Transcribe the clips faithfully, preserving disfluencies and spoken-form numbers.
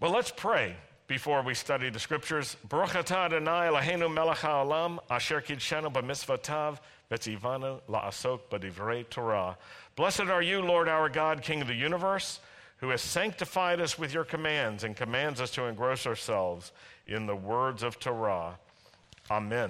Well, let's pray before we study the scriptures. Baruch atah Adonai Eloheinu melech haolam, asher kidshanu b'mitzvotav, v'tzivanu la'asok b'divrei Torah. Blessed are you, Lord our God, King of the universe, who has sanctified us with your commands and commands us to engross ourselves in the words of Torah. Amen.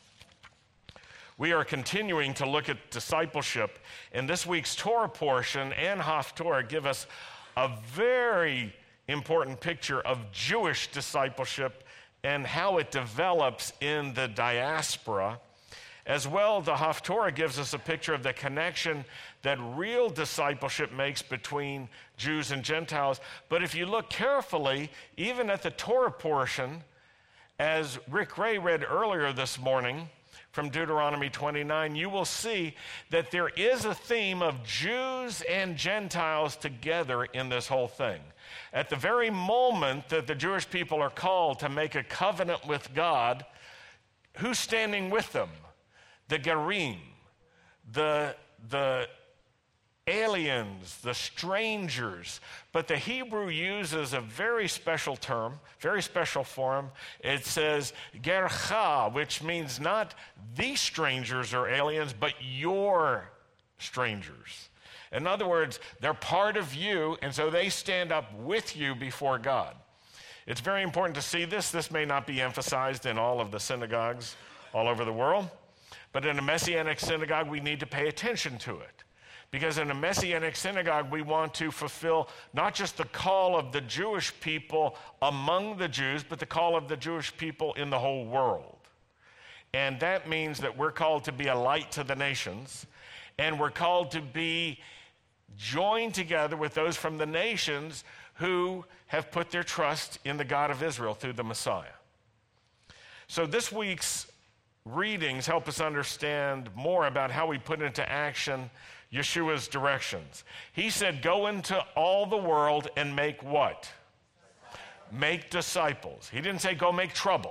We are continuing to look at discipleship, and this week's Torah portion and Haftorah give us a very important picture of Jewish discipleship and how it develops in the diaspora. As well, the Haftorah gives us a picture of the connection that real discipleship makes between Jews and Gentiles. But if you look carefully, even at the Torah portion, as Rick Ray read earlier this morning from Deuteronomy twenty-nine, you will see that there is a theme of Jews and Gentiles together in this whole thing. At the very moment that the Jewish people are called to make a covenant with God, who's standing with them? The Gerim, the, the aliens, the strangers. But the Hebrew uses a very special term, very special form. It says gercha, which means not the strangers or aliens, but your strangers. In other words, they're part of you, and so they stand up with you before God. It's very important to see this. This may not be emphasized in all of the synagogues all over the world, but in a Messianic synagogue, we need to pay attention to it. Because in a Messianic synagogue, we want to fulfill not just the call of the Jewish people among the Jews, but the call of the Jewish people in the whole world. And that means that we're called to be a light to the nations, and we're called to be joined together with those from the nations who have put their trust in the God of Israel through the Messiah. So this week's readings help us understand more about how we put into action Yeshua's directions. He said, go into all the world and make what? Make disciples. He didn't say go make trouble.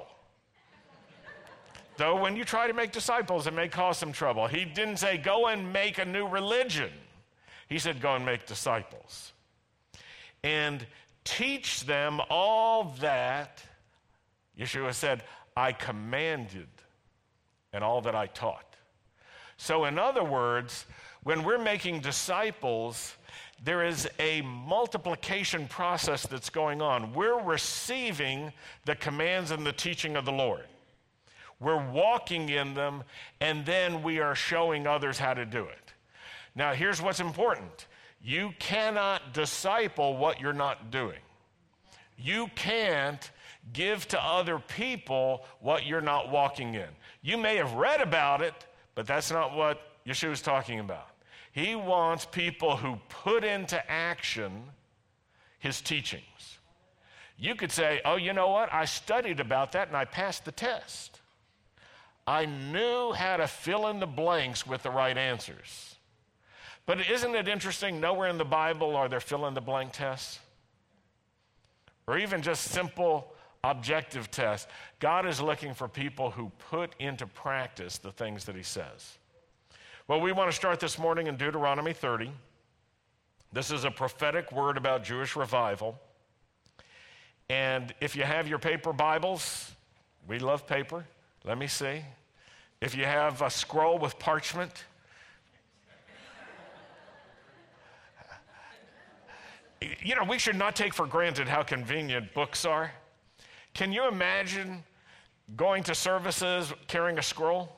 Though when you try to make disciples, it may cause some trouble. He didn't say go and make a new religion. He said go and make disciples. And teach them all that, Yeshua said, I commanded, and all that I taught. So in other words, when we're making disciples, there is a multiplication process that's going on. We're receiving the commands and the teaching of the Lord. We're walking in them, and then we are showing others how to do it. Now, here's what's important. You cannot disciple what you're not doing. You can't give to other people what you're not walking in. You may have read about it, but that's not what Yeshua is talking about. He wants people who put into action his teachings. You could say, oh, you know what? I studied about that and I passed the test. I knew how to fill in the blanks with the right answers. But isn't it interesting, nowhere in the Bible are there fill-in-the-blank tests? Or even just simple objective tests. God is looking for people who put into practice the things that he says. Well, we want to start this morning in Deuteronomy thirty. This is a prophetic word about Jewish revival. And if you have your paper Bibles, we love paper. Let me see. If you have a scroll with parchment, you know, we should not take for granted how convenient books are. Can you imagine going to services carrying a scroll?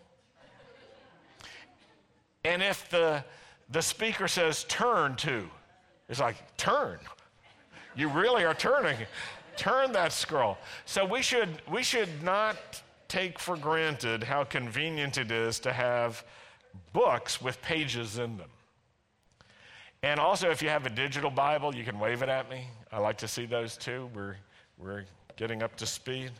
And if the, the speaker says, turn to, it's like, turn. You really are turning. Turn that scroll. So we should, we should not take for granted how convenient it is to have books with pages in them. And also, if you have a digital Bible, you can wave it at me. I like to see those too. We're, we're getting up to speed.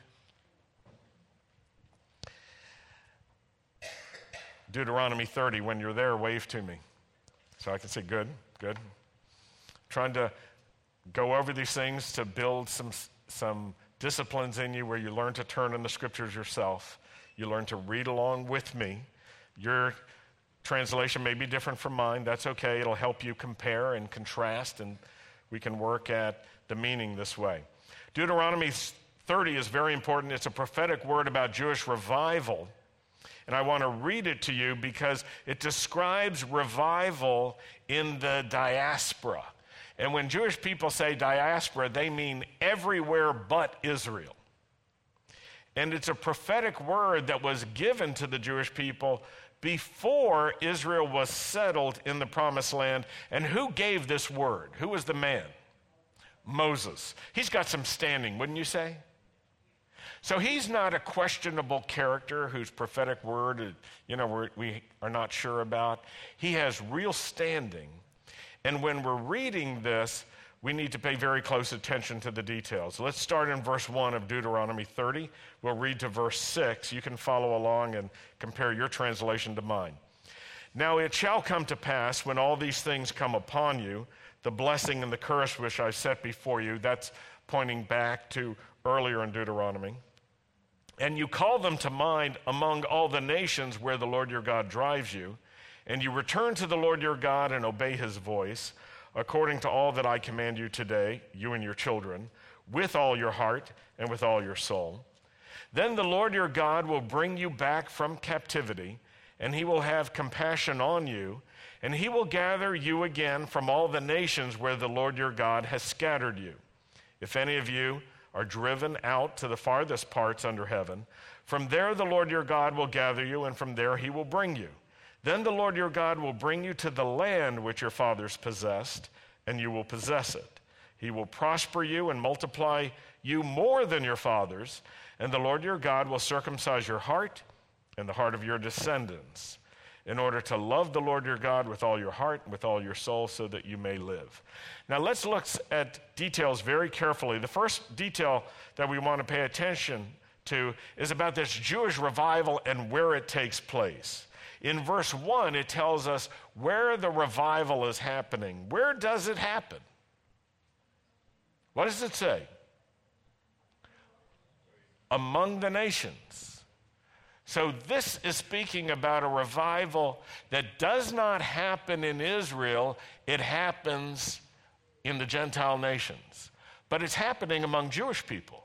Deuteronomy thirty, when you're there, wave to me. So I can say, good, good. Trying to go over these things to build some, some disciplines in you where you learn to turn in the scriptures yourself. You learn to read along with me. Your translation may be different from mine. That's okay. It'll help you compare and contrast, and we can work at the meaning this way. Deuteronomy thirty is very important. It's a prophetic word about Jewish revival. And I want to read it to you because it describes revival in the diaspora. And when Jewish people say diaspora, they mean everywhere but Israel. And it's a prophetic word that was given to the Jewish people before Israel was settled in the promised land. And who gave this word? Who was the man? Moses. He's got some standing, wouldn't you say? So he's not a questionable character whose prophetic word, you know, we're, we are not sure about. He has real standing. And when we're reading this, we need to pay very close attention to the details. Let's start in verse one of Deuteronomy thirty. We'll read to verse six. You can follow along and compare your translation to mine. Now it shall come to pass when all these things come upon you, the blessing and the curse which I set before you, that's pointing back to earlier in Deuteronomy, and you call them to mind among all the nations where the Lord your God drives you, and you return to the Lord your God and obey his voice, according to all that I command you today, you and your children, with all your heart and with all your soul. Then the Lord your God will bring you back from captivity, and he will have compassion on you, and he will gather you again from all the nations where the Lord your God has scattered you. If any of you are driven out to the farthest parts under heaven, from there the Lord your God will gather you, and from there he will bring you. Then the Lord your God will bring you to the land which your fathers possessed, and you will possess it. He will prosper you and multiply you more than your fathers, and the Lord your God will circumcise your heart and the heart of your descendants, in order to love the Lord your God with all your heart and with all your soul, so that you may live. Now let's look at details very carefully. The first detail that we want to pay attention to is about this Jewish revival and where it takes place. In verse one, it tells us where the revival is happening. Where does it happen? What does it say? Among the nations. So this is speaking about a revival that does not happen in Israel. It happens in the Gentile nations. But it's happening among Jewish people.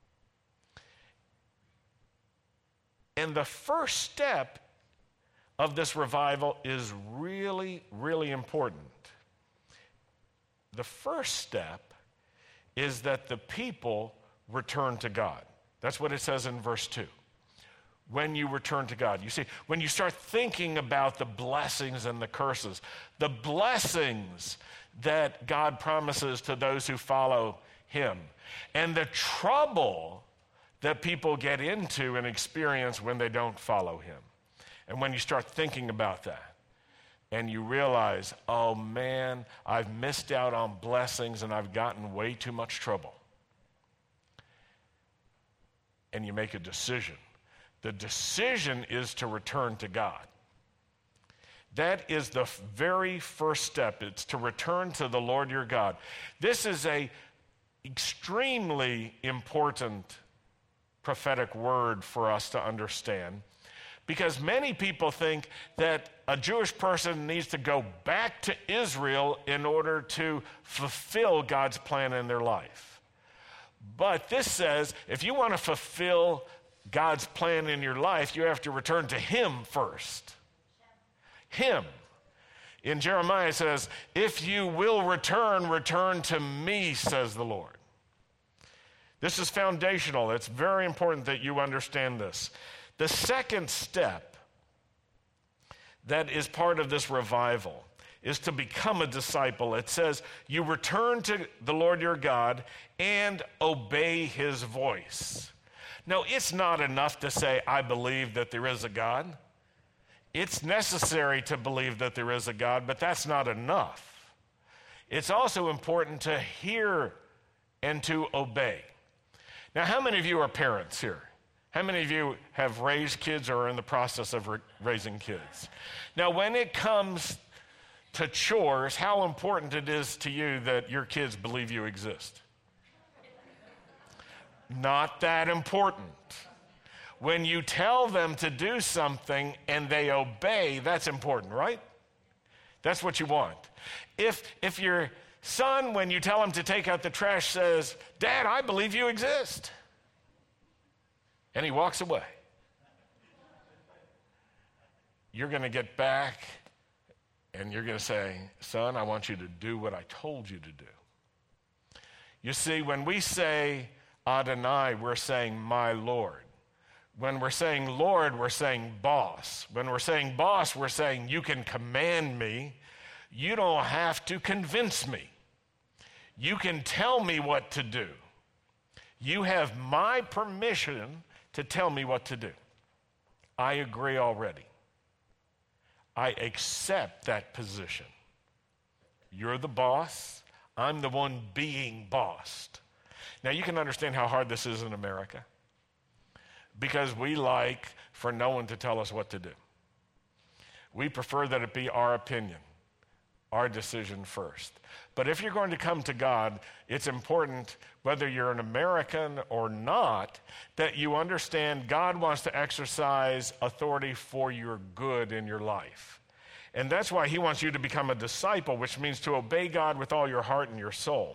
And the first step of this revival is really, really important. The first step is that the people return to God. That's what it says in verse two. When you return to God. You see, when you start thinking about the blessings and the curses, the blessings that God promises to those who follow him, and the trouble that people get into and experience when they don't follow him. And when you start thinking about that, and you realize, oh man, I've missed out on blessings and I've gotten way too much trouble. And you make a decision. The decision is to return to God. That is the very first step. It's to return to the Lord your God. This is a extremely important prophetic word for us to understand, because many people think that a Jewish person needs to go back to Israel in order to fulfill God's plan in their life. But this says, if you want to fulfill God's plan in your life, you have to return to him first. Him. In Jeremiah it says, if you will return, return to me, says the Lord. This is foundational. It's very important that you understand this. The second step that is part of this revival is to become a disciple. It says, you return to the Lord your God and obey his voice. Now, it's not enough to say, I believe that there is a God. It's necessary to believe that there is a God, but that's not enough. It's also important to hear and to obey. Now, how many of you are parents here? How many of you have raised kids or are in the process of ra- raising kids? Now, when it comes to chores, how important it is to you that your kids believe you exist? Not that important. When you tell them to do something and they obey, that's important, right? That's what you want. If, if your son, when you tell him to take out the trash, says, Dad, I believe you exist. And he walks away. You're going to get back and you're going to say, son, I want you to do what I told you to do. You see, when we say Adonai, we're saying my Lord. When we're saying Lord, we're saying boss. When we're saying boss, we're saying you can command me. You don't have to convince me. You can tell me what to do. You have my permission to tell me what to do. I agree already. I accept that position. You're the boss. I'm the one being bossed. Now, you can understand how hard this is in America because we like for no one to tell us what to do. We prefer that it be our opinion, our decision first. But if you're going to come to God, it's important, whether you're an American or not, that you understand God wants to exercise authority for your good in your life. And that's why he wants you to become a disciple, which means to obey God with all your heart and your soul.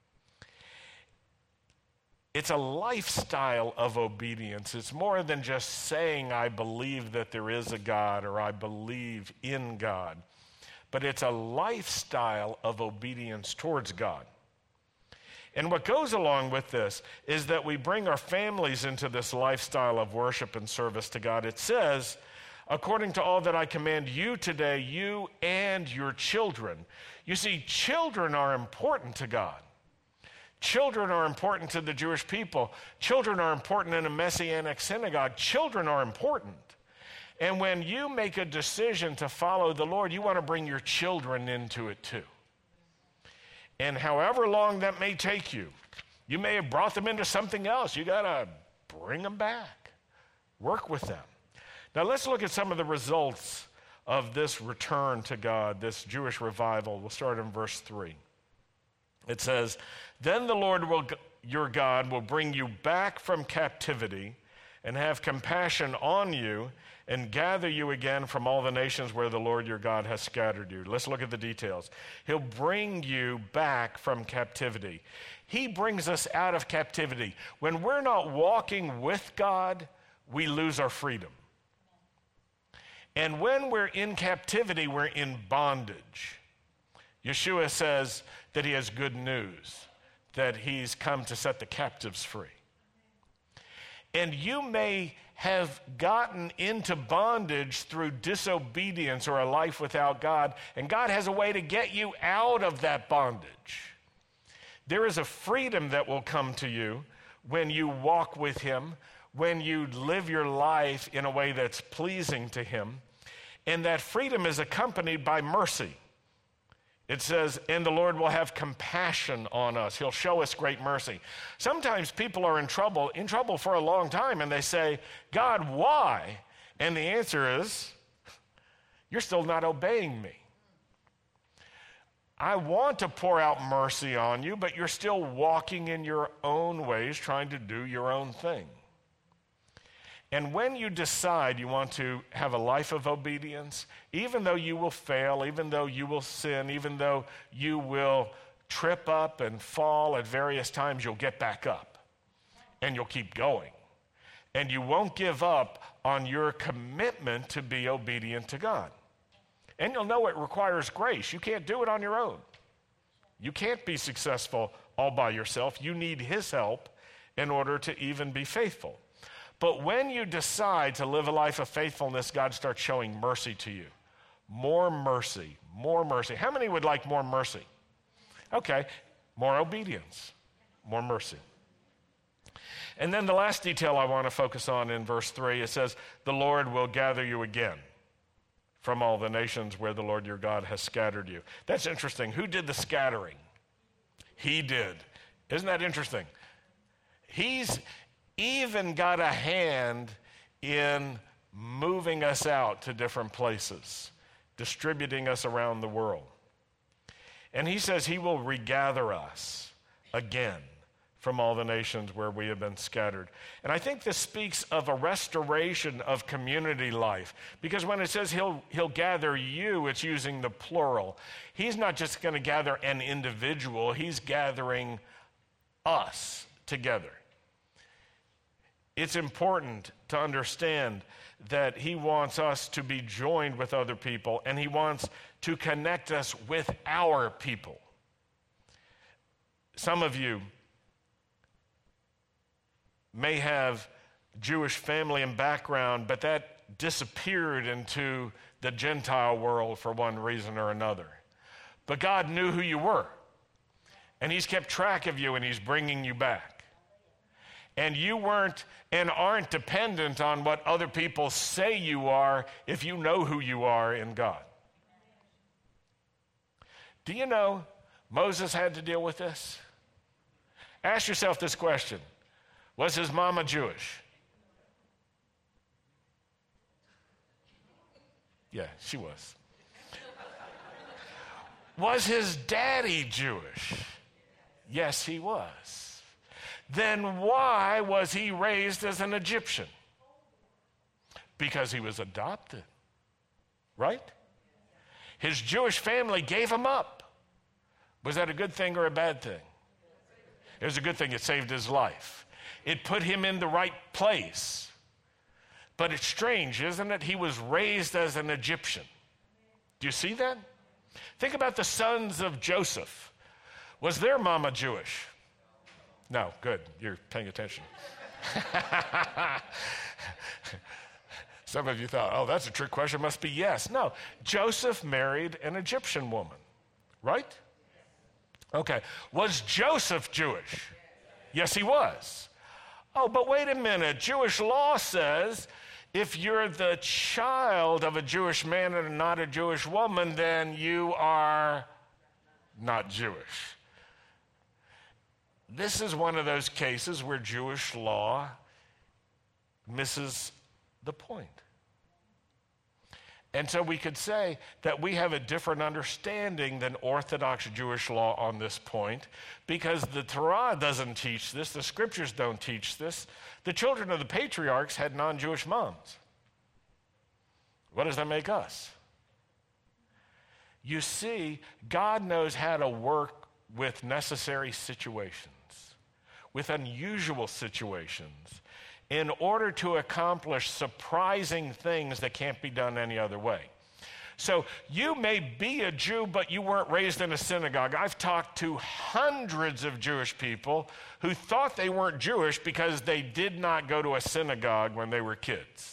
It's a lifestyle of obedience. It's more than just saying, I believe that there is a God or I believe in God. But it's a lifestyle of obedience towards God. And what goes along with this is that we bring our families into this lifestyle of worship and service to God. It says, according to all that I command you today, you and your children. You see, children are important to God. Children are important to the Jewish people. Children are important in a Messianic synagogue. Children are important. And when you make a decision to follow the Lord, you want to bring your children into it too. And however long that may take you, you may have brought them into something else. You got to bring them back. Work with them. Now let's look at some of the results of this return to God, this Jewish revival. We'll start in verse three. It says, then the Lord will, your God will bring you back from captivity and have compassion on you and gather you again from all the nations where the Lord your God has scattered you. Let's look at the details. He'll bring you back from captivity. He brings us out of captivity. When we're not walking with God, we lose our freedom. And when we're in captivity, we're in bondage. Yeshua says that he has good news, that he's come to set the captives free. And you may have gotten into bondage through disobedience or a life without God, and God has a way to get you out of that bondage. There is a freedom that will come to you when you walk with him, when you live your life in a way that's pleasing to him, and that freedom is accompanied by mercy. It says, and the Lord will have compassion on us. He'll show us great mercy. Sometimes people are in trouble, in trouble for a long time, and they say, God, why? And the answer is, you're still not obeying me. I want to pour out mercy on you, but you're still walking in your own ways, trying to do your own thing. And when you decide you want to have a life of obedience, even though you will fail, even though you will sin, even though you will trip up and fall at various times, you'll get back up and you'll keep going. And you won't give up on your commitment to be obedient to God. And you'll know it requires grace. You can't do it on your own. You can't be successful all by yourself. You need his help in order to even be faithful. But when you decide to live a life of faithfulness, God starts showing mercy to you. More mercy, more mercy. How many would like more mercy? Okay, more obedience, more mercy. And then the last detail I want to focus on in verse three, it says, the Lord will gather you again from all the nations where the Lord your God has scattered you. That's interesting. Who did the scattering? He did. Isn't that interesting? He's even got a hand in moving us out to different places, distributing us around the world. And he says he will regather us again from all the nations where we have been scattered. And I think this speaks of a restoration of community life, because when it says he'll, he'll gather you, it's using the plural. He's not just going to gather an individual, he's gathering us together. It's important to understand that he wants us to be joined with other people, and he wants to connect us with our people. Some of you may have Jewish family and background, but that disappeared into the Gentile world for one reason or another. But God knew who you were, and he's kept track of you, and he's bringing you back. And you weren't and aren't dependent on what other people say you are if you know who you are in God. Do you know Moses had to deal with this? Ask yourself this question. Was his mama Jewish? Yeah, she was. Was his daddy Jewish? Yes, he was. Then why was he raised as an Egyptian? Because he was adopted, right? His Jewish family gave him up. Was that a good thing or a bad thing? It was a good thing. It saved his life. It put him in the right place. But it's strange, isn't it? He was raised as an Egyptian. Do you see that? Think about the sons of Joseph. Was their mama Jewish? No, good. You're paying attention. Some of you thought, oh, that's a trick question. Must be yes. No, Joseph married an Egyptian woman, right? Okay. Was Joseph Jewish? Yes, he was. Oh, but wait a minute. Jewish law says if you're the child of a Jewish man and not a Jewish woman, then you are not Jewish. This is one of those cases where Jewish law misses the point. And so we could say that we have a different understanding than Orthodox Jewish law on this point, because the Torah doesn't teach this, the scriptures don't teach this. The children of the patriarchs had non-Jewish moms. What does that make us? You see, God knows how to work with necessary situations, with unusual situations, in order to accomplish surprising things that can't be done any other way. So you may be a Jew, but you weren't raised in a synagogue. I've talked to hundreds of Jewish people who thought they weren't Jewish because they did not go to a synagogue when they were kids.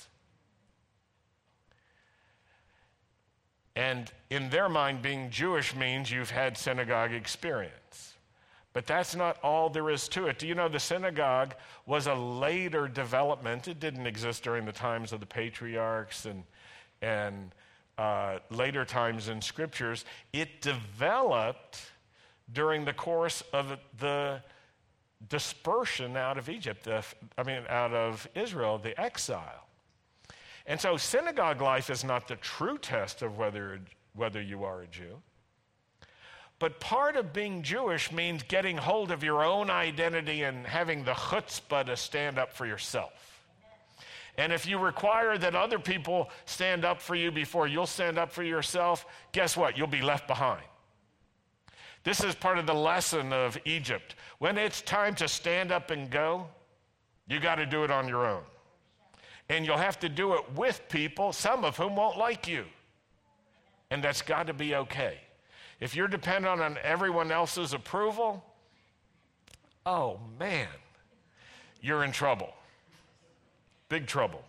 And in their mind, being Jewish means you've had synagogue experience. But that's not all there is to it. Do you know the synagogue was a later development? It didn't exist during the times of the patriarchs and, and uh, later times in scriptures. It developed during the course of the dispersion out of Egypt, the, I mean, out of Israel, the exile. And so synagogue life is not the true test of whether, whether you are a Jew. But part of being Jewish means getting hold of your own identity and having the chutzpah to stand up for yourself. And if you require that other people stand up for you before you'll stand up for yourself, guess what? You'll be left behind. This is part of the lesson of Egypt. When it's time to stand up and go, you got to do it on your own. And you'll have to do it with people, some of whom won't like you. And that's got to be okay. If you're dependent on everyone else's approval, oh man, you're in trouble. Big trouble.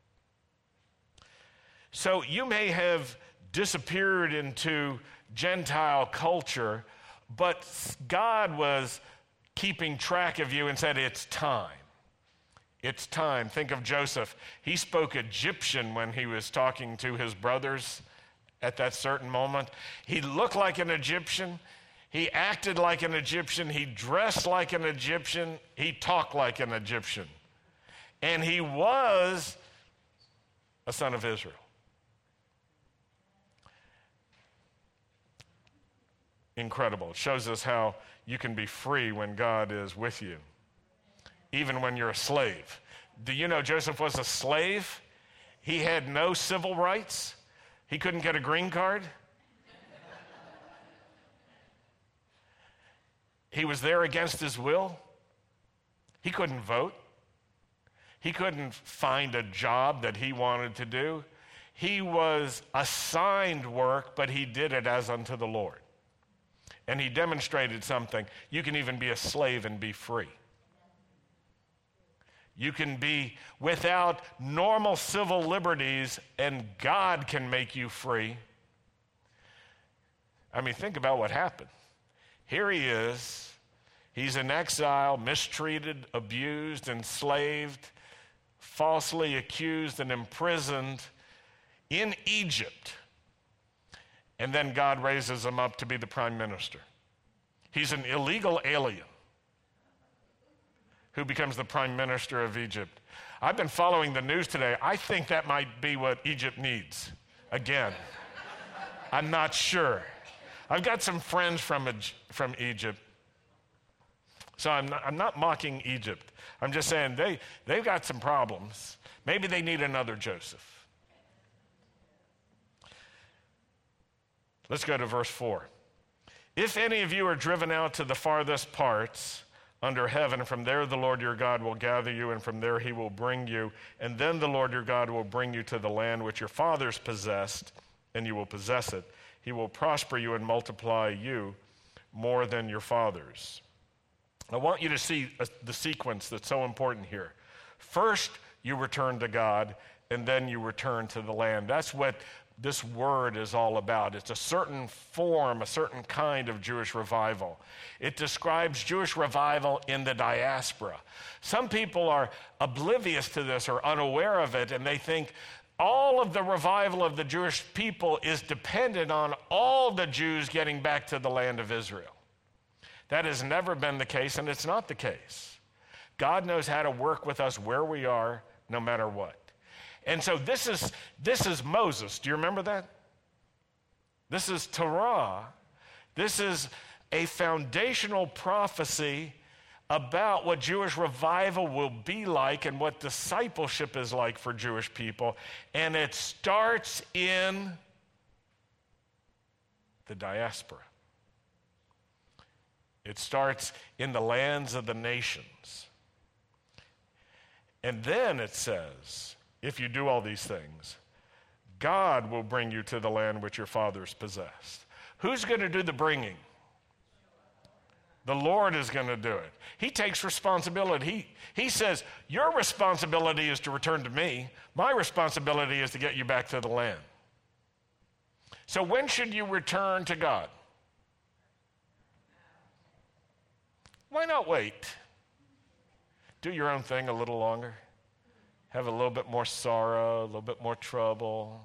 So you may have disappeared into Gentile culture, but God was keeping track of you and said, it's time. It's time. Think of Joseph. He spoke Egyptian when he was talking to his brothers at that certain moment. He looked like an Egyptian. He acted like an Egyptian. He dressed like an Egyptian. He talked like an Egyptian. And he was a son of Israel. Incredible. It shows us how you can be free when God is with you. even when you're a slave. Do you know Joseph was a slave? He had no civil rights. He couldn't get a green card. He was there against his will. He couldn't vote. He couldn't find a job that he wanted to do. He was assigned work, but he did it as unto the Lord. And he demonstrated something. You can even be a slave and be free. You can be without normal civil liberties, and God can make you free. I mean, think about what happened. Here he is. He's in exile, mistreated, abused, enslaved, falsely accused and imprisoned in Egypt. And then God raises him up to be the prime minister. He's an illegal alien who becomes the prime minister of Egypt. I've been following the news today. I think that might be what Egypt needs. Again, I'm not sure. I've got some friends from, from Egypt. So I'm not, I'm not mocking Egypt. I'm just saying they, they've got some problems. Maybe they need another Joseph. Let's go to verse four. If any of you are driven out to the farthest parts under heaven, from there the Lord your God will gather you, and from there he will bring you. And then the Lord your God will bring you to the land which your fathers possessed, and you will possess it. He will prosper you and multiply you more than your fathers. I want you to see the sequence that's so important here. First, you return to God, and then you return to the land. That's what this word is all about. It's a certain form, a certain kind of Jewish revival. It describes Jewish revival in the diaspora. Some people are oblivious to this or unaware of it, and they think all of the revival of the Jewish people is dependent on all the Jews getting back to the land of Israel. That has never been the case, and it's not the case. God knows how to work with us where we are, no matter what. And so this is this is Moses. Do you remember that? This is Torah. This is a foundational prophecy about what Jewish revival will be like and what discipleship is like for Jewish people. And it starts in the diaspora. It starts in the lands of the nations. And then it says, if you do all these things, God will bring you to the land which your fathers possessed. Who's going to do the bringing? The Lord is going to do it. He takes responsibility. He, he says, your responsibility is to return to me. My responsibility is to get you back to the land. So when should you return to God? Why not wait? Do your own thing a little longer. Have a little bit more sorrow, a little bit more trouble.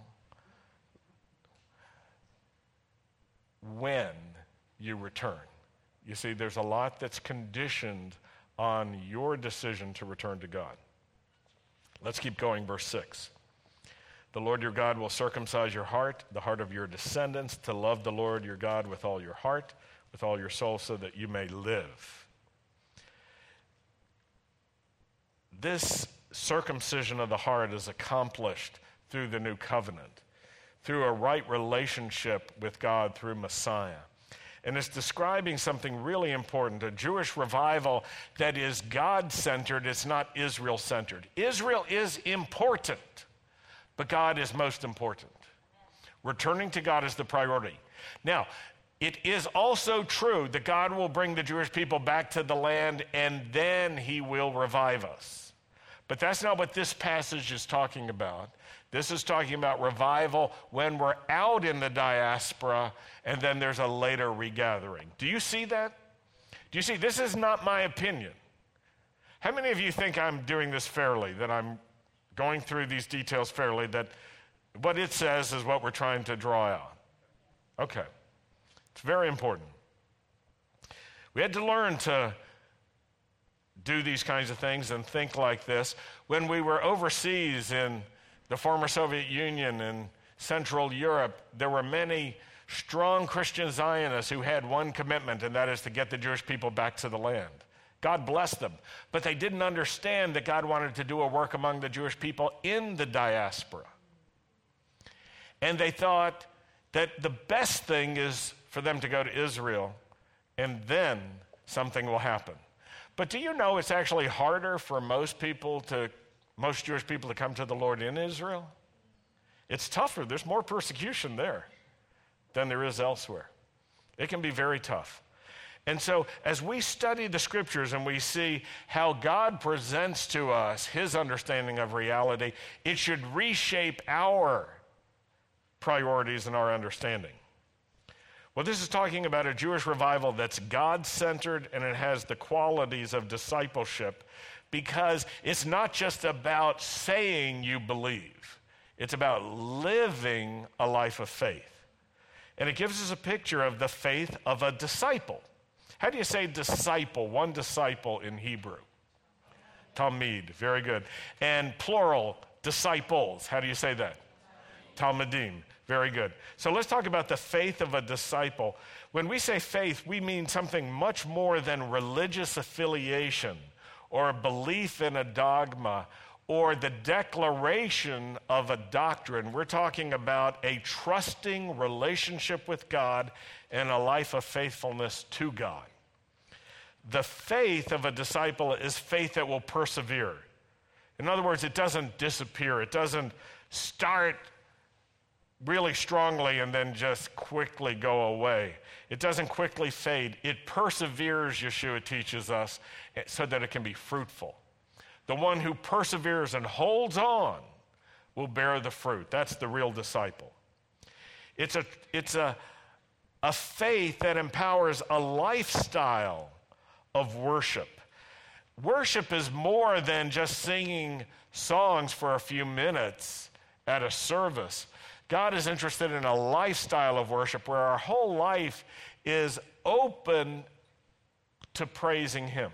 When you return. You see, there's a lot that's conditioned on your decision to return to God. Let's keep going, verse six. The Lord your God will circumcise your heart, the heart of your descendants, to love the Lord your God with all your heart, with all your soul, so that you may live. This circumcision of the heart is accomplished through the new covenant, through a right relationship with God through Messiah. And it's describing something really important, a Jewish revival that is God-centered, it's not Israel-centered. Israel is important, but God is most important. Returning to God is the priority. Now, it is also true that God will bring the Jewish people back to the land, and then he will revive us. But that's not what this passage is talking about. This is talking about revival when we're out in the diaspora, and then there's a later regathering. Do you see that? Do you see? This is not my opinion. How many of you think I'm doing this fairly, that I'm going through these details fairly, that what it says is what we're trying to draw out? Okay. It's very important. We had to learn to do these kinds of things and think like this. When we were overseas in the former Soviet Union and Central Europe, there were many strong Christian Zionists who had one commitment, and that is to get the Jewish people back to the land. God blessed them. But they didn't understand that God wanted to do a work among the Jewish people in the diaspora. And they thought that the best thing is for them to go to Israel, and then something will happen. But do you know it's actually harder for most people to, most Jewish people to come to the Lord in Israel? It's tougher. There's more persecution there than there is elsewhere. It can be very tough. And so as we study the scriptures and we see how God presents to us his understanding of reality, it should reshape our priorities and our understanding. Well, this is talking about a Jewish revival that's God-centered, and it has the qualities of discipleship, because it's not just about saying you believe. It's about living a life of faith. And it gives us a picture of the faith of a disciple. How do you say disciple, one disciple in Hebrew? Talmid, very good. And plural, disciples, how do you say that? Talmidim, very good. So let's talk about the faith of a disciple. When we say faith, we mean something much more than religious affiliation or a belief in a dogma or the declaration of a doctrine. We're talking about a trusting relationship with God and a life of faithfulness to God. The faith of a disciple is faith that will persevere. In other words, it doesn't disappear. It doesn't start really strongly and then just quickly go away. It doesn't quickly fade. It perseveres, Yeshua teaches us, so that it can be fruitful. The one who perseveres and holds on will bear the fruit. That's the real disciple. It's a, it's a, a faith that empowers a lifestyle of worship. Worship is more than just singing songs for a few minutes at a service. God is interested in a lifestyle of worship where our whole life is open to praising him,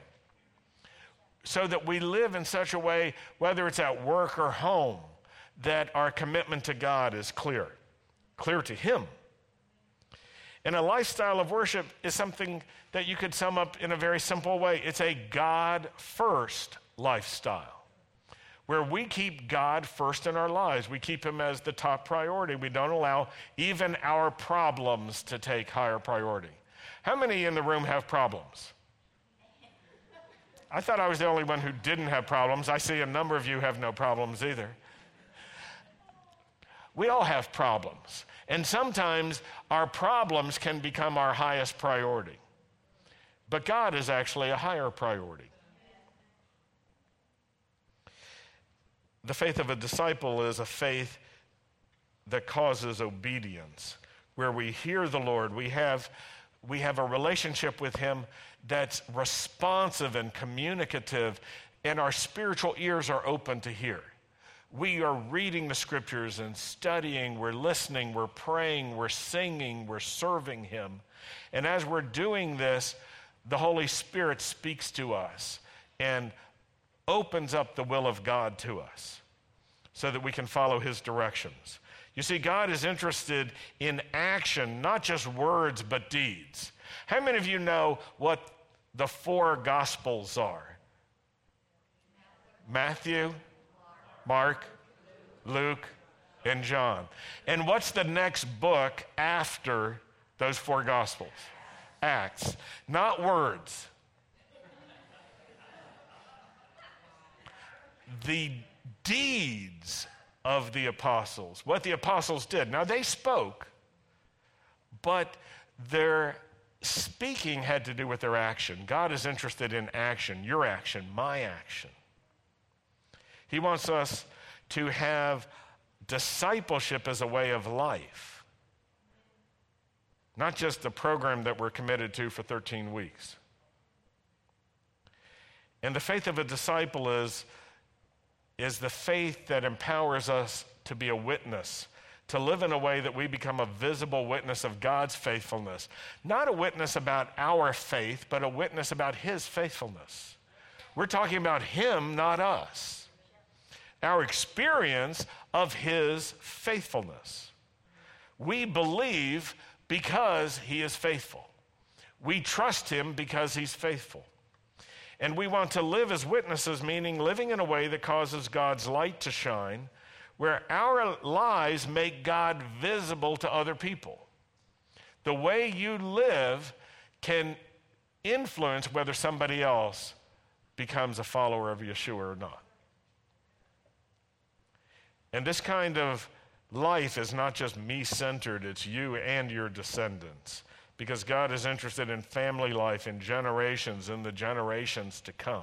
so that we live in such a way, whether it's at work or home, that our commitment to God is clear, clear to him. And a lifestyle of worship is something that you could sum up in a very simple way. It's a God-first lifestyle, where we keep God first in our lives. We keep him as the top priority. We don't allow even our problems to take higher priority. How many in the room have problems? I thought I was the only one who didn't have problems. I see a number of you have no problems either. We all have problems. And sometimes our problems can become our highest priority. But God is actually a higher priority. The faith of a disciple is a faith that causes obedience, where we hear the Lord. We have, we have a relationship with him that's responsive and communicative, and our spiritual ears are open to hear. We are reading the scriptures and studying, we're listening, we're praying, we're singing, we're serving him. And as we're doing this, the Holy Spirit speaks to us and opens up the will of God to us so that we can follow his directions. You see, God is interested in action, not just words, but deeds. How many of you know what the four Gospels are? Matthew, Mark, Luke, and John. And what's the next book after those four Gospels? Acts. Not words. The deeds of the apostles, what the apostles did. Now, they spoke, but their speaking had to do with their action. God is interested in action, your action, my action. He wants us to have discipleship as a way of life, not just the program that we're committed to for thirteen weeks. And the faith of a disciple is, is the faith that empowers us to be a witness, to live in a way that we become a visible witness of God's faithfulness. Not a witness about our faith, but a witness about his faithfulness. We're talking about him, not us. Our experience of his faithfulness. We believe because he is faithful. We trust him because he's faithful. And we want to live as witnesses, meaning living in a way that causes God's light to shine, where our lives make God visible to other people. The way you live can influence whether somebody else becomes a follower of Yeshua or not. And this kind of life is not just me-centered, it's you and your descendants, because God is interested in family life, in generations, in the generations to come.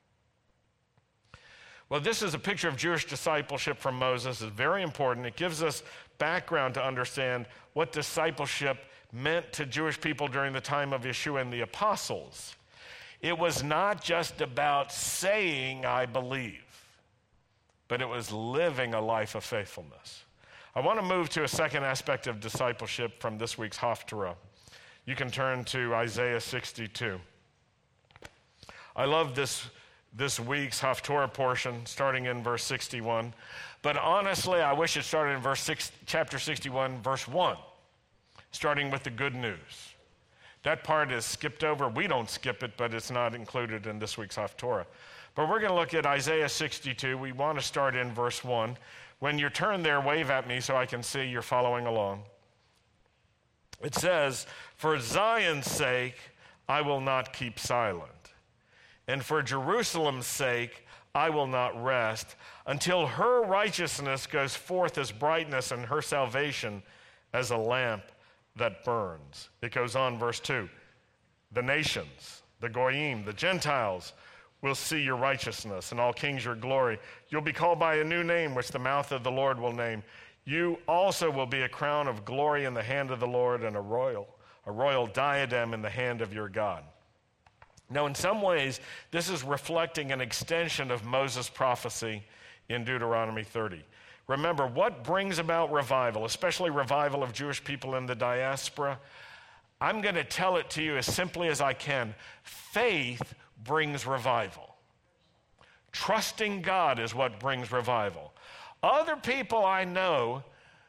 Well, this is a picture of Jewish discipleship from Moses. It's very important. It gives us background to understand what discipleship meant to Jewish people during the time of Yeshua and the apostles. It was not just about saying, I believe, but it was living a life of faithfulness. I want to move to a second aspect of discipleship from this week's Haftarah. You can turn to Isaiah sixty-two. I love this this week's Haftarah portion, starting in verse sixty-one. But honestly, I wish it started in verse six, chapter sixty-one, verse one, starting with the good news. That part is skipped over. We don't skip it, but it's not included in this week's Haftarah. But we're going to look at Isaiah sixty-two. We want to start in verse one. When you turn there, wave at me so I can see you're following along. It says, "For Zion's sake, I will not keep silent. And for Jerusalem's sake, I will not rest, until her righteousness goes forth as brightness and her salvation as a lamp that burns." It goes on, verse two. "The nations, the Goyim, the Gentiles, will see your righteousness, and all kings your glory. You'll be called by a new name, which the mouth of the Lord will name. You also will be a crown of glory in the hand of the Lord, and a royal, a royal diadem in the hand of your God." Now, in some ways, this is reflecting an extension of Moses' prophecy in Deuteronomy thirty. Remember, what brings about revival, especially revival of Jewish people in the diaspora? I'm going to tell it to you as simply as I can. Faith brings revival. Trusting God is what brings revival. Other people I know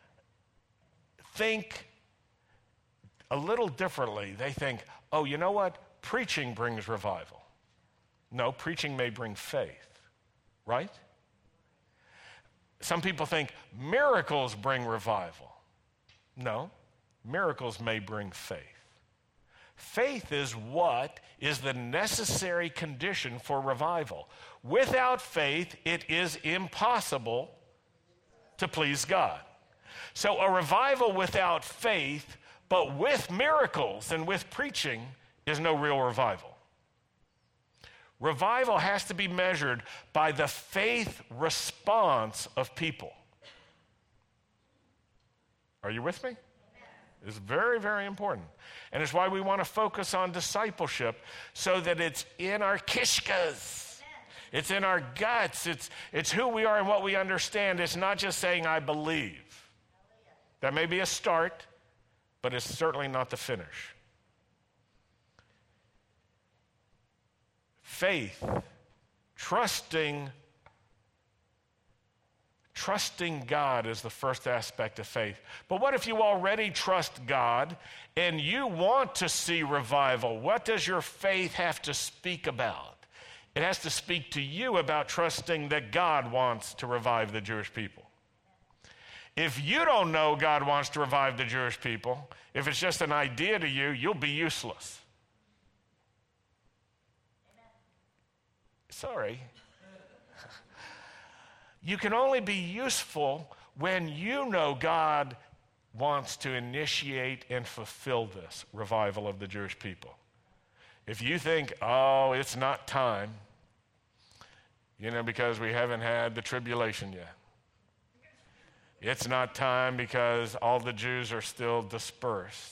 think a little differently. They think, oh, you know what? Preaching brings revival. No, preaching may bring faith, right? Some people think miracles bring revival. No, miracles may bring faith. Faith is what is the necessary condition for revival. Without faith, it is impossible to please God. So a revival without faith, but with miracles and with preaching, is no real revival. Revival has to be measured by the faith response of people. Are you with me? It's very, very important. And it's why we want to focus on discipleship, so that it's in our kishkas. It's in our guts. It's, it's who we are and what we understand. It's not just saying, I believe. That may be a start, but it's certainly not the finish. Faith, trusting, trusting God is the first aspect of faith. But what if you already trust God and you want to see revival? What does your faith have to speak about? It has to speak to you about trusting that God wants to revive the Jewish people. If you don't know God wants to revive the Jewish people, if it's just an idea to you, you'll be useless. Sorry. You can only be useful when you know God wants to initiate and fulfill this revival of the Jewish people. If you think, oh, it's not time, you know, because we haven't had the tribulation yet. It's not time because all the Jews are still dispersed.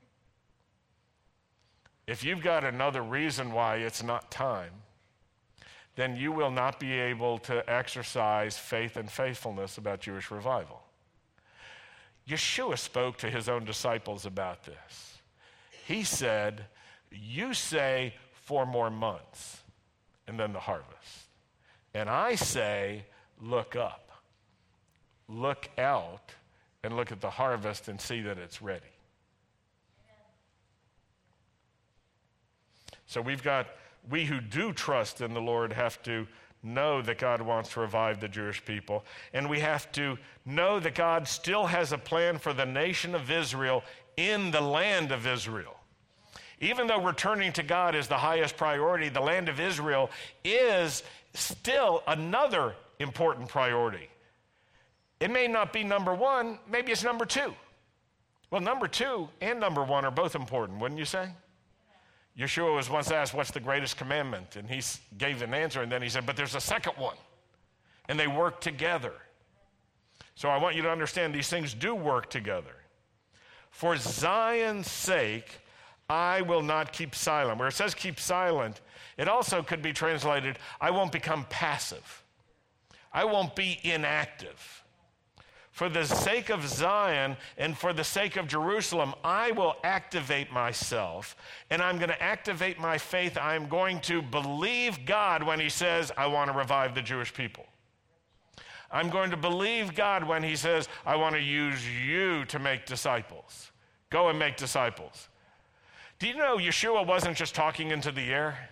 If you've got another reason why it's not time, then you will not be able to exercise faith and faithfulness about Jewish revival. Yeshua spoke to his own disciples about this. He said, you say four more months and then the harvest. And I say, look up, look out, and look at the harvest and see that it's ready. So we've got we who do trust in the Lord have to know that God wants to revive the Jewish people. And we have to know that God still has a plan for the nation of Israel in the land of Israel. Even though returning to God is the highest priority, the land of Israel is still another important priority. It may not be number one, maybe it's number two. Well, number two and number one are both important, wouldn't you say? Yeshua was once asked, what's the greatest commandment? And he gave an answer, and then he said, but there's a second one. And they work together. So I want you to understand these things do work together. For Zion's sake, I will not keep silent. Where it says keep silent, it also could be translated, I won't become passive. I won't be inactive. For the sake of Zion and for the sake of Jerusalem, I will activate myself, and I'm going to activate my faith. I'm going to believe God when he says, I want to revive the Jewish people. I'm going to believe God when he says, I want to use you to make disciples. Go and make disciples. Do you know Yeshua wasn't just talking into the air?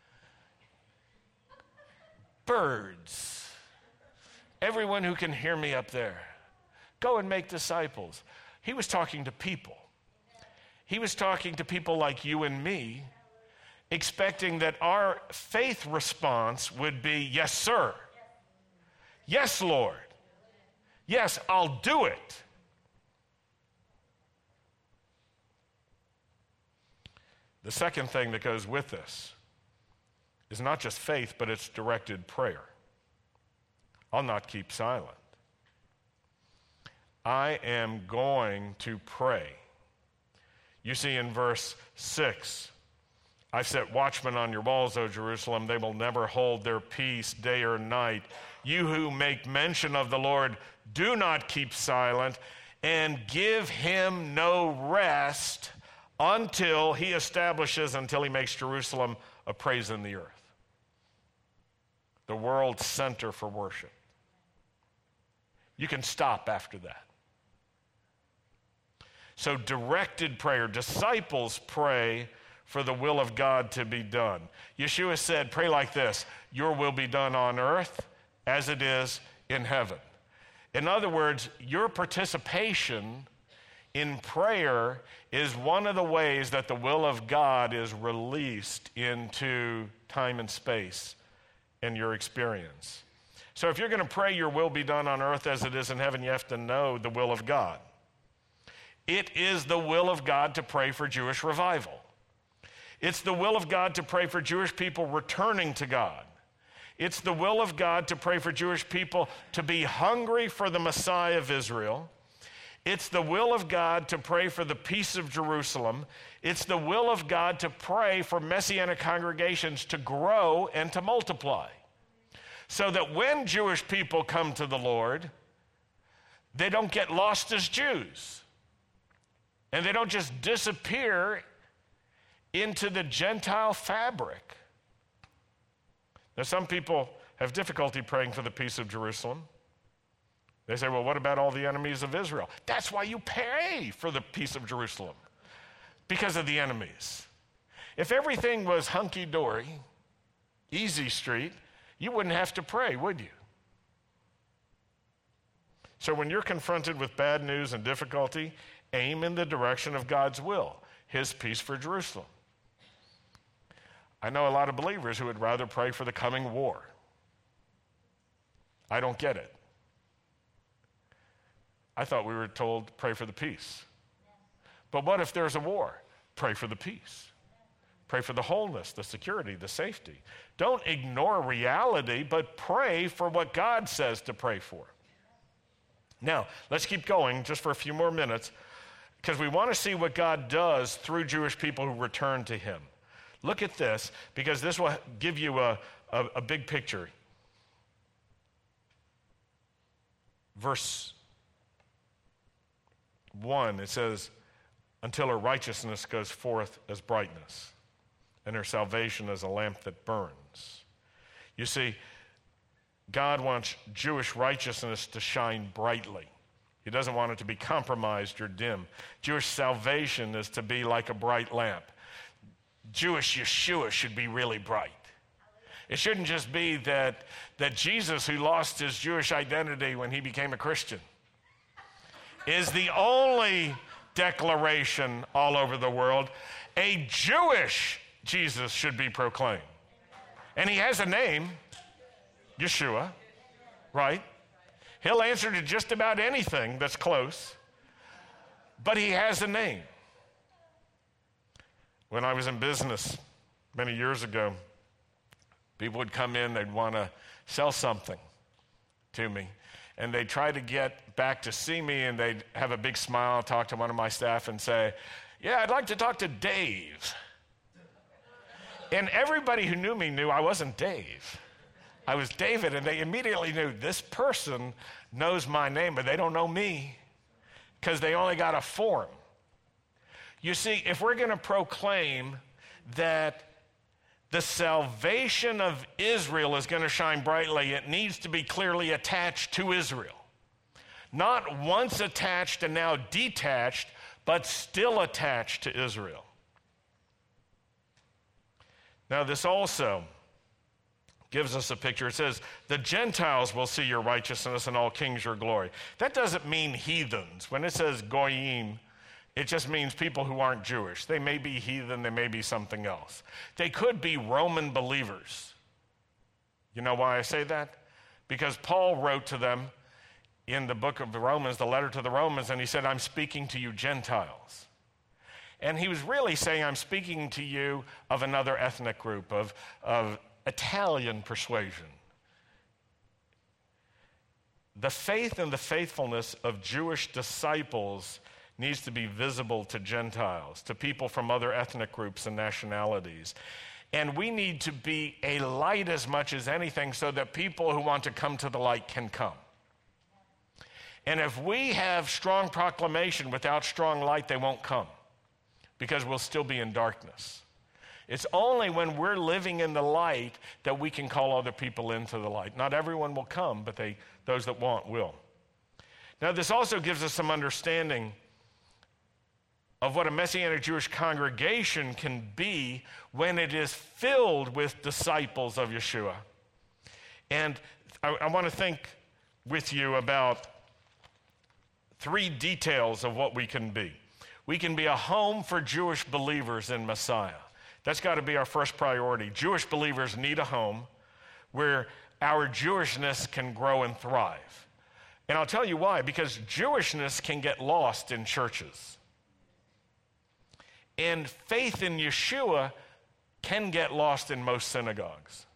Birds, everyone who can hear me up there, go and make disciples. He was talking to people. He was talking to people like you and me, expecting that our faith response would be, yes, sir. Yes, Lord. Yes, I'll do it. The second thing that goes with this is not just faith, but it's directed prayer. I'll not keep silent. I am going to pray. You see in verse six, I've set watchmen on your walls, O Jerusalem. They will never hold their peace day or night. You who make mention of the Lord, do not keep silent, and give him no rest until he establishes, until he makes Jerusalem a praise in the earth, the world's center for worship. You can stop after that. So directed prayer, disciples pray for the will of God to be done. Yeshua said, pray like this, your will be done on earth as it is in heaven. In other words, your participation in prayer is one of the ways that the will of God is released into time and space in your experience. So if you're going to pray your will be done on earth as it is in heaven, you have to know the will of God. It is the will of God to pray for Jewish revival. It's the will of God to pray for Jewish people returning to God. It's the will of God to pray for Jewish people to be hungry for the Messiah of Israel. It's the will of God to pray for the peace of Jerusalem. It's the will of God to pray for Messianic congregations to grow and to multiply, so that when Jewish people come to the Lord, they don't get lost as Jews. And they don't just disappear into the Gentile fabric. Now, some people have difficulty praying for the peace of Jerusalem. They say, well, what about all the enemies of Israel? That's why you pray for the peace of Jerusalem, because of the enemies. If everything was hunky-dory, easy street, you wouldn't have to pray, would you? So when you're confronted with bad news and difficulty, aim in the direction of God's will, his peace for Jerusalem. I know a lot of believers who would rather pray for the coming war. I don't get it. I thought we were told to pray for the peace. But what if there's a war? Pray for the peace. Pray for the wholeness, the security, the safety. Don't ignore reality, but pray for what God says to pray for. Now, let's keep going just for a few more minutes, because we want to see what God does through Jewish people who return to him. Look at this, because this will give you a, a, a big picture. Verse one, it says, until her righteousness goes forth as brightness, and her salvation as a lamp that burns. You see, God wants Jewish righteousness to shine brightly. He doesn't want it to be compromised or dim. Jewish salvation is to be like a bright lamp. Jewish Yeshua should be really bright. It shouldn't just be that, that Jesus, who lost his Jewish identity when he became a Christian, is the only declaration all over the world. A Jewish Jesus should be proclaimed. And he has a name, Yeshua, right? He'll answer to just about anything that's close, but he has a name. When I was in business many years ago, people would come in, they'd want to sell something to me, and they'd try to get back to see me, and they'd have a big smile, talk to one of my staff, and say, yeah, I'd like to talk to Dave. And everybody who knew me knew I wasn't Dave. I was David, and they immediately knew this person knows my name, but they don't know me because they only got a form. You see, if we're going to proclaim that the salvation of Israel is going to shine brightly, it needs to be clearly attached to Israel. Not once attached and now detached, but still attached to Israel. Now, this also gives us a picture. It says, the Gentiles will see your righteousness and all kings your glory. That doesn't mean heathens. When it says goyim, it just means people who aren't Jewish. They may be heathen, they may be something else. They could be Roman believers. You know why I say that? Because Paul wrote to them in the book of the Romans, the letter to the Romans, and he said, I'm speaking to you Gentiles. And he was really saying, I'm speaking to you of another ethnic group, of, of Italian persuasion. The faith and the faithfulness of Jewish disciples needs to be visible to Gentiles, to people from other ethnic groups and nationalities. And we need to be a light as much as anything so that people who want to come to the light can come. And if we have strong proclamation without strong light, they won't come because we'll still be in darkness. It's only when we're living in the light that we can call other people into the light. Not everyone will come, but they, those that want will. Now, this also gives us some understanding of what a Messianic Jewish congregation can be when it is filled with disciples of Yeshua. And I, I want to think with you about three details of what we can be. We can be a home for Jewish believers in Messiah. That's got to be our first priority. Jewish believers need a home where our Jewishness can grow and thrive. And I'll tell you why, because Jewishness can get lost in churches. And faith in Yeshua can get lost in most synagogues.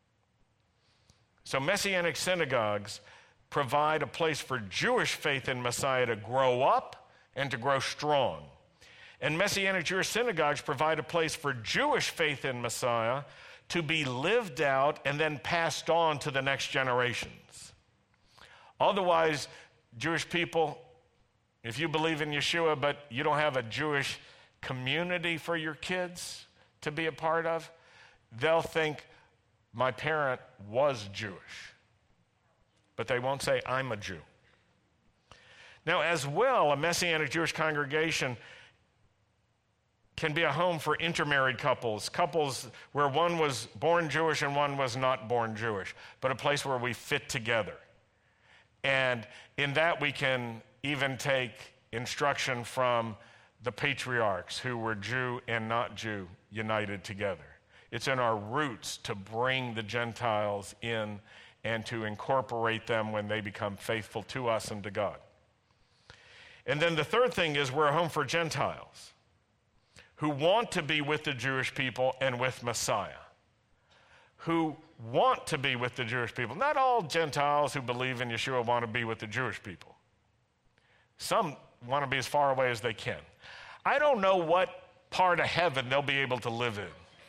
So Messianic synagogues provide a place for Jewish faith in Messiah to grow up and to grow strong. And Messianic Jewish synagogues provide a place for Jewish faith in Messiah to be lived out and then passed on to the next generations. Otherwise, Jewish people, if you believe in Yeshua but you don't have a Jewish community for your kids to be a part of, they'll think, my parent was Jewish. But they won't say, I'm a Jew. Now, as well, a Messianic Jewish congregation can be a home for intermarried couples, couples where one was born Jewish and one was not born Jewish, but a place where we fit together. And in that, we can even take instruction from the patriarchs who were Jew and not Jew united together. It's in our roots to bring the Gentiles in and to incorporate them when they become faithful to us and to God. And then the third thing is we're a home for Gentiles who want to be with the Jewish people and with Messiah, who want to be with the Jewish people. Not all Gentiles who believe in Yeshua want to be with the Jewish people. Some want to be as far away as they can. I don't know what part of heaven they'll be able to live in.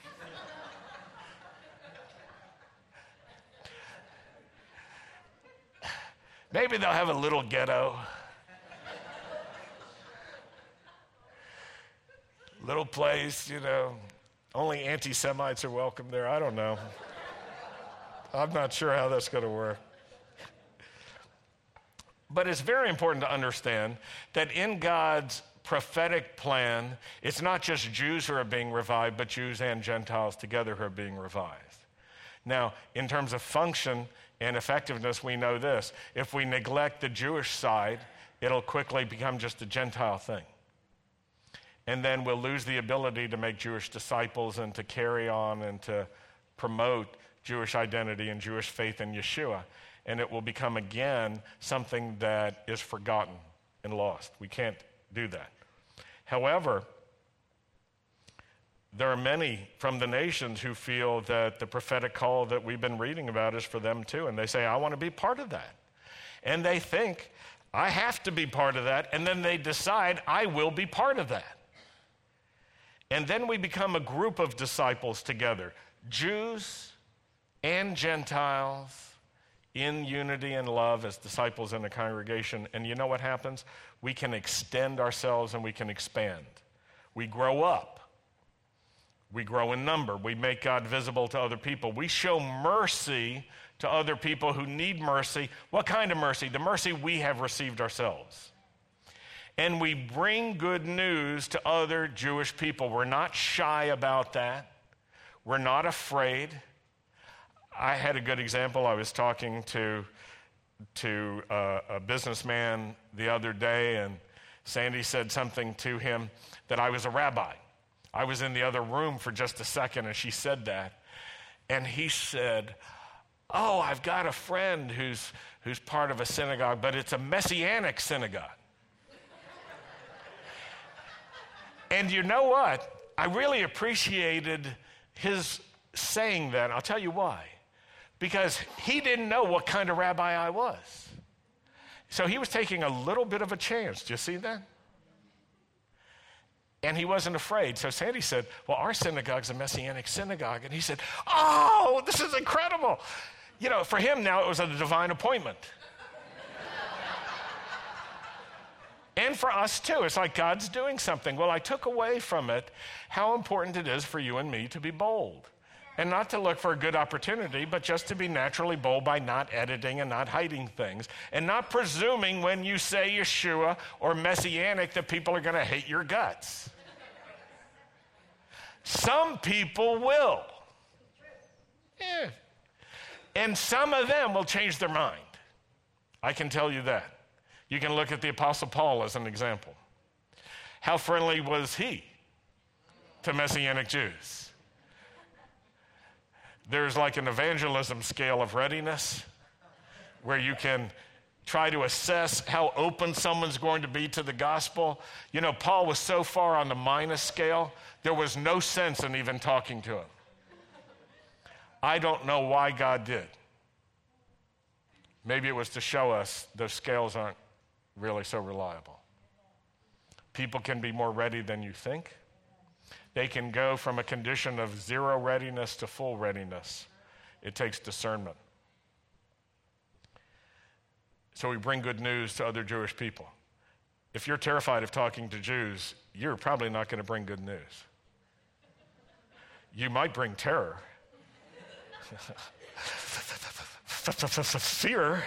Maybe they'll have a little ghetto. Little place, you know. Only anti-Semites are welcome there. I don't know. I'm not sure how that's going to work. But it's very important to understand that in God's prophetic plan, it's not just Jews who are being revived, but Jews and Gentiles together who are being revived. Now, in terms of function and effectiveness, we know this. If we neglect the Jewish side, it'll quickly become just a Gentile thing. And then we'll lose the ability to make Jewish disciples and to carry on and to promote Jewish identity and Jewish faith in Yeshua. And it will become again something that is forgotten and lost. We can't do that. However, there are many from the nations who feel that the prophetic call that we've been reading about is for them too. And they say, I want to be part of that. And they think, I have to be part of that. And then they decide, I will be part of that. And then we become a group of disciples together, Jews and Gentiles, in unity and love as disciples in a congregation. And you know what happens? We can extend ourselves and we can expand. We grow up. We grow in number. We make God visible to other people. We show mercy to other people who need mercy. What kind of mercy? The mercy we have received ourselves. And we bring good news to other Jewish people. We're not shy about that. We're not afraid. I had a good example. I was talking to, to uh, a businessman the other day, and Sandy said something to him that I was a rabbi. I was in the other room for just a second, and she said that. And he said, oh, I've got a friend who's, who's part of a synagogue, but it's a Messianic synagogue. And you know what? I really appreciated his saying that. I'll tell you why. Because he didn't know what kind of rabbi I was. So he was taking a little bit of a chance. Do you see that? And he wasn't afraid. So Sandy said, well, our synagogue's a Messianic synagogue. And he said, oh, this is incredible. You know, for him now it was a divine appointment. And for us too, it's like God's doing something. Well, I took away from it how important it is for you and me to be bold. And not to look for a good opportunity, but just to be naturally bold by not editing and not hiding things. And not presuming when you say Yeshua or Messianic that people are going to hate your guts. Some people will. Yeah. And some of them will change their mind. I can tell you that. You can look at the Apostle Paul as an example. How friendly was he to Messianic Jews? There's like an evangelism scale of readiness where you can try to assess how open someone's going to be to the gospel. You know, Paul was so far on the minus scale, there was no sense in even talking to him. I don't know why God did. Maybe it was to show us those scales aren't really so reliable. People can be more ready than you think. They can go from a condition of zero readiness to full readiness. It takes discernment. So we bring good news to other Jewish people. If you're terrified of talking to Jews, you're probably not going to bring good news. You might bring terror. Fear.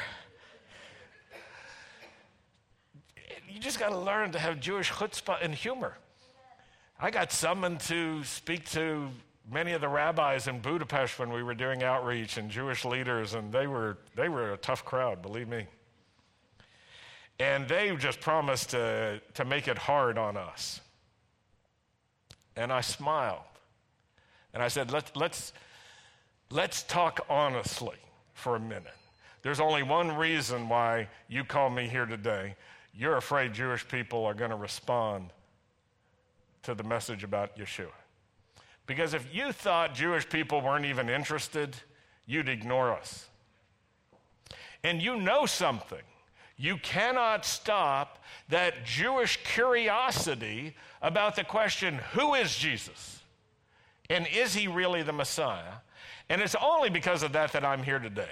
You just got to learn to have Jewish chutzpah and humor. I got summoned to speak to many of the rabbis in Budapest when we were doing outreach and Jewish leaders, and they were they were a tough crowd, believe me. And they just promised to, to make it hard on us. And I smiled. And I said, Let, let's, let's talk honestly for a minute. There's only one reason why you call me here today. You're afraid Jewish people are going to respond to the message about Yeshua. Because if you thought Jewish people weren't even interested, you'd ignore us. And you know something. You cannot stop that Jewish curiosity about the question, who is Jesus? And is he really the Messiah? And it's only because of that that I'm here today.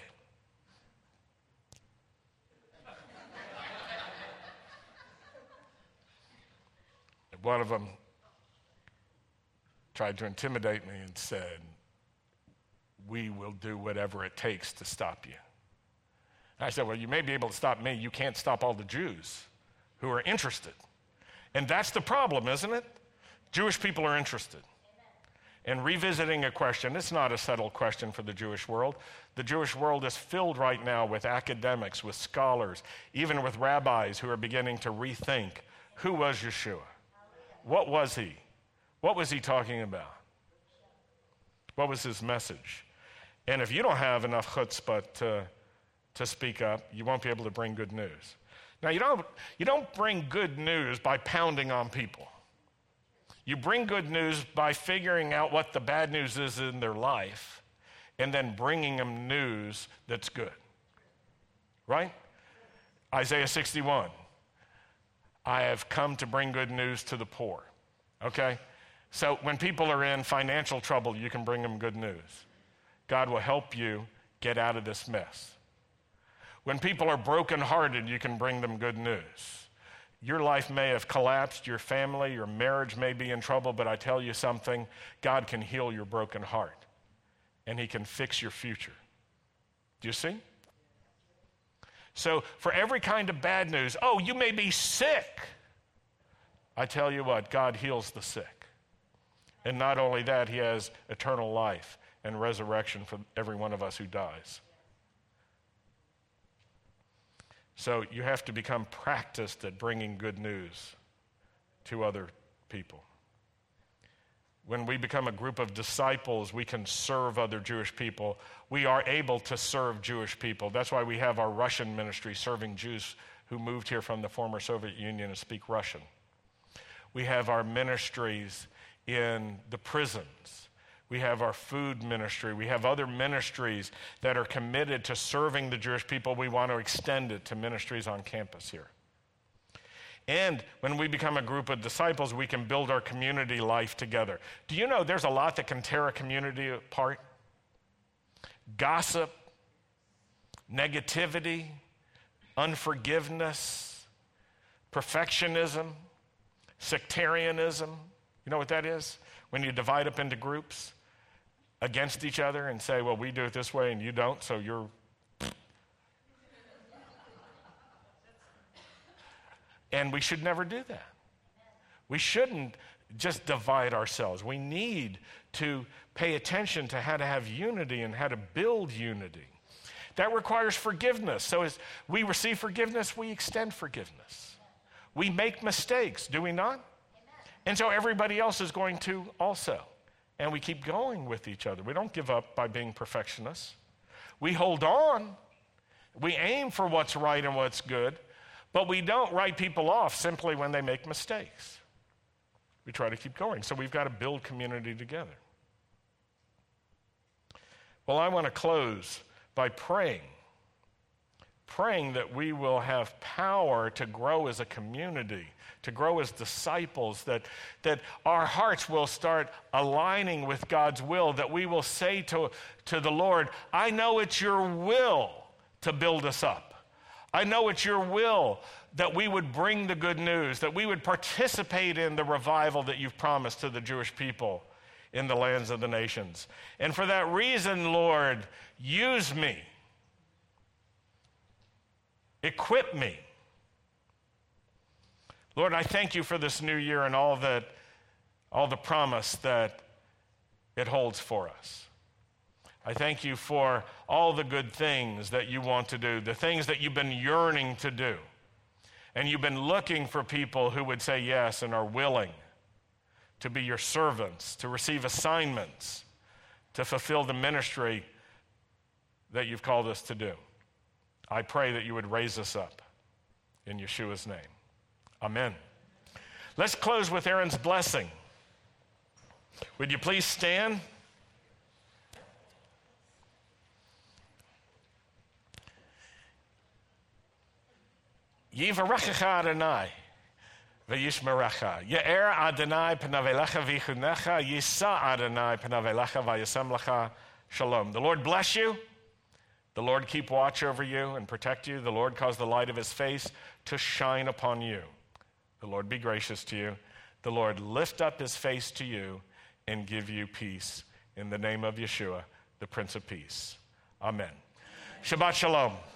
One of them tried to intimidate me and said, we will do whatever it takes to stop you. And I said, well, you may be able to stop me. You can't stop all the Jews who are interested And that's the problem, isn't it? Jewish people are interested. And revisiting a question, it's not a settled question for the Jewish world. The Jewish world is filled right now with academics, with scholars, even with rabbis who are beginning to rethink, who was Yeshua? What was he? What was he talking about? What was his message? And if you don't have enough chutzpah to, to speak up, you won't be able to bring good news. Now, you don't, you don't bring good news by pounding on people. You bring good news by figuring out what the bad news is in their life and then bringing them news that's good. Right? Isaiah sixty-one. I have come to bring good news to the poor. Okay? So when people are in financial trouble, you can bring them good news. God will help you get out of this mess. When people are brokenhearted, you can bring them good news. Your life may have collapsed, your family, your marriage may be in trouble, but I tell you something, God can heal your broken heart, and he can fix your future. Do you see? So for every kind of bad news, oh, you may be sick. I tell you what, God heals the sick. And not only that, he has eternal life and resurrection for every one of us who dies. So you have to become practiced at bringing good news to other people. When we become a group of disciples, we can serve other Jewish people. We are able to serve Jewish people. That's why we have our Russian ministry, serving Jews who moved here from the former Soviet Union and speak Russian. We have our ministries in the prisons. We have our food ministry. We have other ministries that are committed to serving the Jewish people. We want to extend it to ministries on campus here. And when we become a group of disciples, we can build our community life together. Do you know there's a lot that can tear a community apart? Gossip, negativity, unforgiveness, perfectionism, sectarianism. You know what that is? When you divide up into groups against each other and say, well, we do it this way and you don't, so you're... And we should never do that. We shouldn't just divide ourselves. We need to pay attention to how to have unity and how to build unity. That requires forgiveness. So as we receive forgiveness, we extend forgiveness. We make mistakes, do we not? And so everybody else is going to also. And we keep going with each other. We don't give up by being perfectionists. We hold on. We aim for what's right and what's good, but we don't write people off simply when they make mistakes. We try to keep going. So we've got to build community together. Well, I want to close by praying. Praying that we will have power to grow as a community, to grow as disciples, that, that our hearts will start aligning with God's will, that we will say to, to the Lord, I know it's your will to build us up. I know it's your will that we would bring the good news, that we would participate in the revival that you've promised to the Jewish people in the lands of the nations. And for that reason, Lord, use me. Equip me. Lord, I thank you for this new year and all that, all the promise that it holds for us. I thank you for all the good things that you want to do, the things that you've been yearning to do. And you've been looking for people who would say yes and are willing to be your servants, to receive assignments, to fulfill the ministry that you've called us to do. I pray that you would raise us up in Yeshua's name. Amen. Let's close with Aaron's blessing. Would you please stand? Yivarechecha Adonai v'yishmerecha. Ye'er Adonai panav elecha v'yichunecha. Yisa Adonai panav elecha v'yasem lecha shalom. The Lord bless you. The Lord keep watch over you and protect you. The Lord cause the light of his face to shine upon you. The Lord be gracious to you. The Lord lift up his face to you and give you peace. In the name of Yeshua, the Prince of Peace. Amen. Shabbat Shalom.